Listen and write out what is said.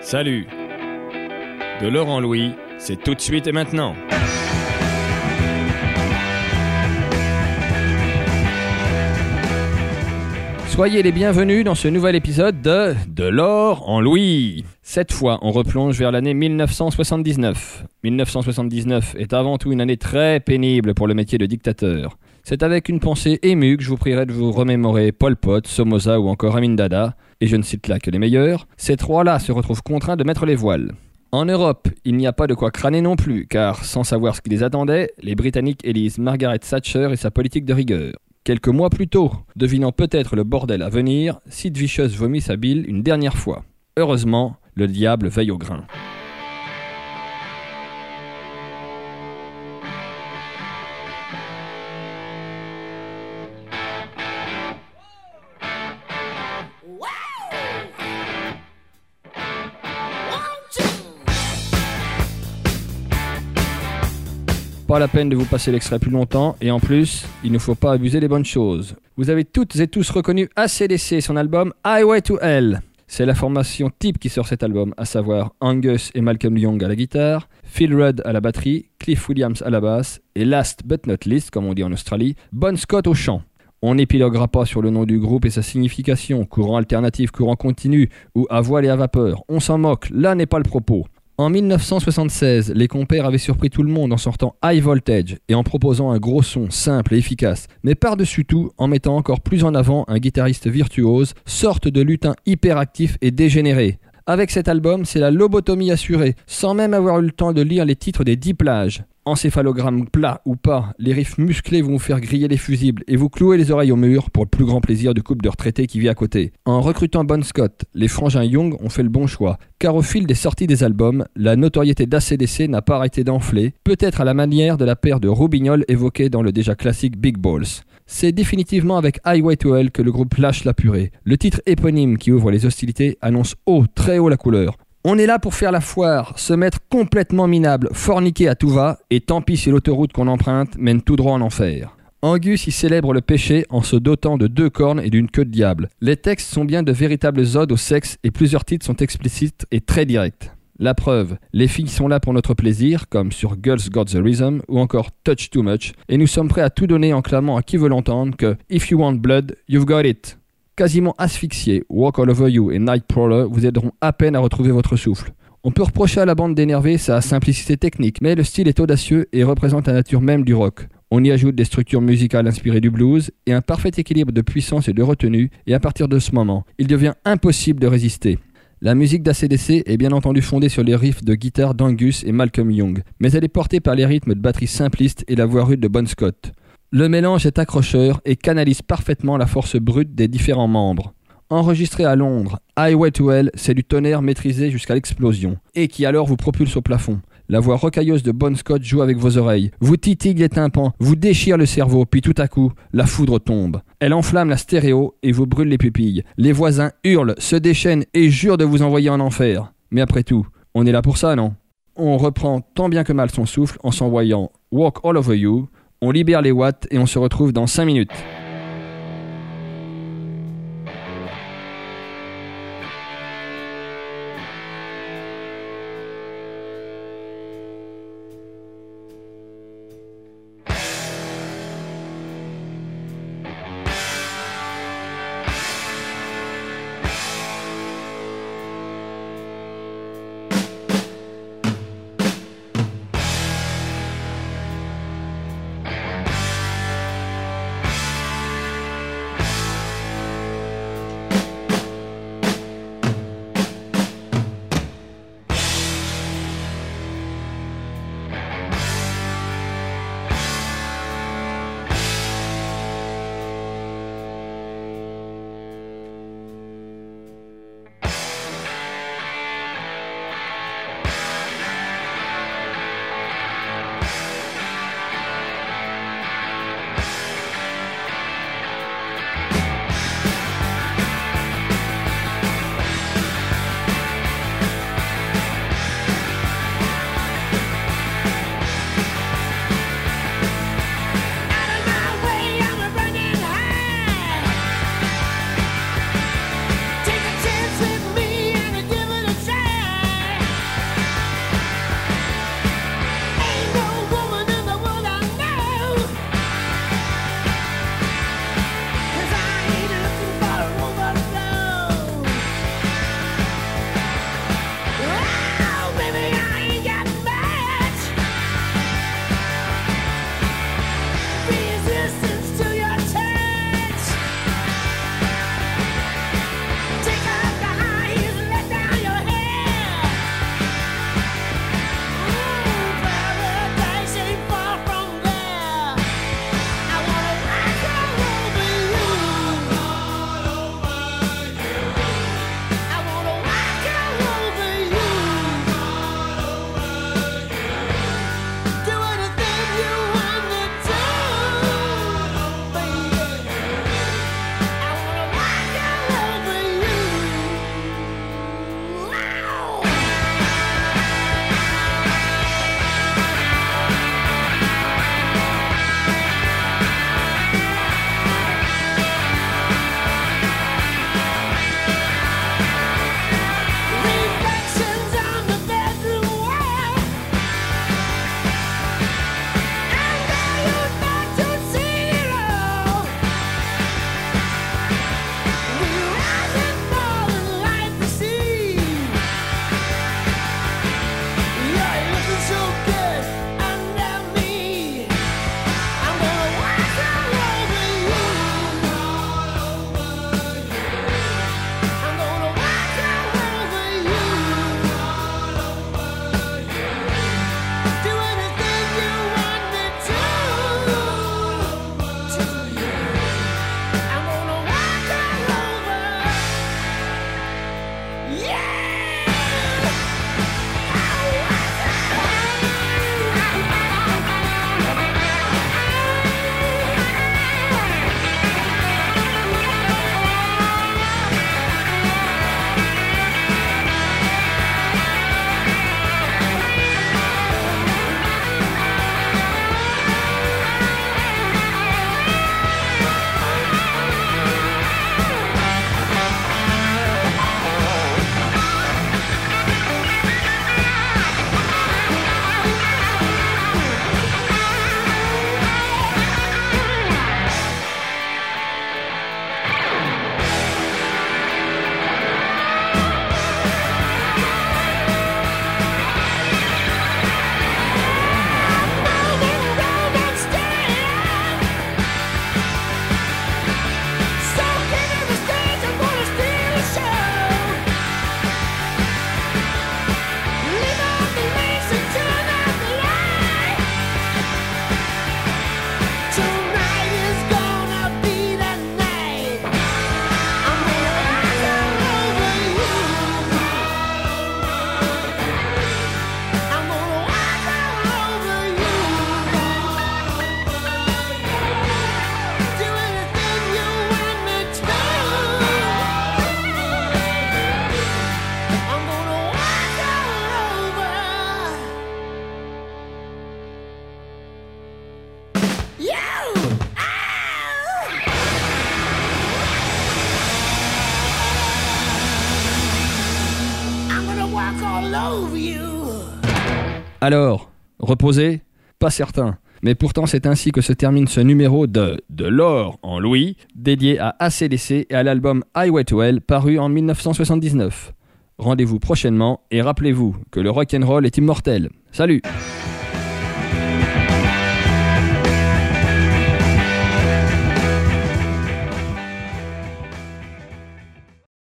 Salut. De Laurent Louis, c'est tout de suite et maintenant. Soyez les bienvenus dans ce nouvel épisode de l'or en Louis. Cette fois, on replonge vers l'année 1979. 1979 est avant tout une année très pénible pour le métier de dictateur. C'est avec une pensée émue que je vous prierai de vous remémorer Pol Pot, Somoza ou encore Amin Dada, et je ne cite là que les meilleurs. Ces trois-là se retrouvent contraints de mettre les voiles. En Europe, il n'y a pas de quoi crâner non plus, car sans savoir ce qui les attendait, les Britanniques élisent Margaret Thatcher et sa politique de rigueur. Quelques mois plus tôt, devinant peut-être le bordel à venir, Sid Vicious vomit sa bile une dernière fois. Heureusement, le diable veille au grain. Pas la peine de vous passer l'extrait plus longtemps, et en plus, il ne faut pas abuser des bonnes choses. Vous avez toutes et tous reconnu AC/DC, son album Highway to Hell. C'est la formation type qui sort cet album, à savoir Angus et Malcolm Young à la guitare, Phil Rudd à la batterie, Cliff Williams à la basse, et last but not least, comme on dit en Australie, Bon Scott au chant. On n'épiloguera pas sur le nom du groupe et sa signification, courant alternatif, courant continu, ou à voile et à vapeur. On s'en moque, là n'est pas le propos. En 1976, les compères avaient surpris tout le monde en sortant High Voltage et en proposant un gros son simple et efficace, mais par-dessus tout en mettant encore plus en avant un guitariste virtuose, sorte de lutin hyperactif et dégénéré. Avec cet album, c'est la lobotomie assurée, sans même avoir eu le temps de lire les titres des 10 plages. Encéphalogramme plat ou pas, les riffs musclés vont vous faire griller les fusibles et vous clouer les oreilles au mur pour le plus grand plaisir du couple de retraités qui vit à côté. En recrutant Bon Scott, les frangins Young ont fait le bon choix, car au fil des sorties des albums, la notoriété d'AC/DC n'a pas arrêté d'enfler, peut-être à la manière de la paire de roubignoles évoquée dans le déjà classique Big Balls. C'est définitivement avec Highway to Hell que le groupe lâche la purée. Le titre éponyme qui ouvre les hostilités annonce haut, très haut la couleur. On est là pour faire la foire, se mettre complètement minable, forniquer à tout va, et tant pis si l'autoroute qu'on emprunte mène tout droit en enfer. Angus y célèbre le péché en se dotant de 2 cornes et d'une queue de diable. Les textes sont bien de véritables odes au sexe et plusieurs titres sont explicites et très directs. La preuve, les filles sont là pour notre plaisir, comme sur Girls Got the Rhythm ou encore Touch Too Much, et nous sommes prêts à tout donner en clamant à qui veut l'entendre que « If you want blood, you've got it ». Quasiment asphyxié, Walk All Over You et Nightcrawler vous aideront à peine à retrouver votre souffle. On peut reprocher à la bande d'énerver sa simplicité technique, mais le style est audacieux et représente la nature même du rock. On y ajoute des structures musicales inspirées du blues et un parfait équilibre de puissance et de retenue, et à partir de ce moment, il devient impossible de résister. La musique d'AC/DC est bien entendu fondée sur les riffs de guitare d'Angus et Malcolm Young, mais elle est portée par les rythmes de batterie simplistes et la voix rude de Bon Scott. Le mélange est accrocheur et canalise parfaitement la force brute des différents membres. Enregistré à Londres, Highway to Hell, c'est du tonnerre maîtrisé jusqu'à l'explosion, et qui alors vous propulse au plafond. La voix rocailleuse de Bon Scott joue avec vos oreilles, vous titille les tympans, vous déchire le cerveau, puis tout à coup, la foudre tombe. Elle enflamme la stéréo et vous brûle les pupilles. Les voisins hurlent, se déchaînent et jurent de vous envoyer en enfer. Mais après tout, on est là pour ça, non ? On reprend tant bien que mal son souffle en s'envoyant Walk All Over You. On libère les watts et on se retrouve dans 5 minutes. Alors, reposé? Pas certain. Mais pourtant, c'est ainsi que se termine ce numéro de l'or en Louis, dédié à AC/DC et à l'album Highway to Hell, paru en 1979. Rendez-vous prochainement et rappelez-vous que le rock'n'roll est immortel. Salut!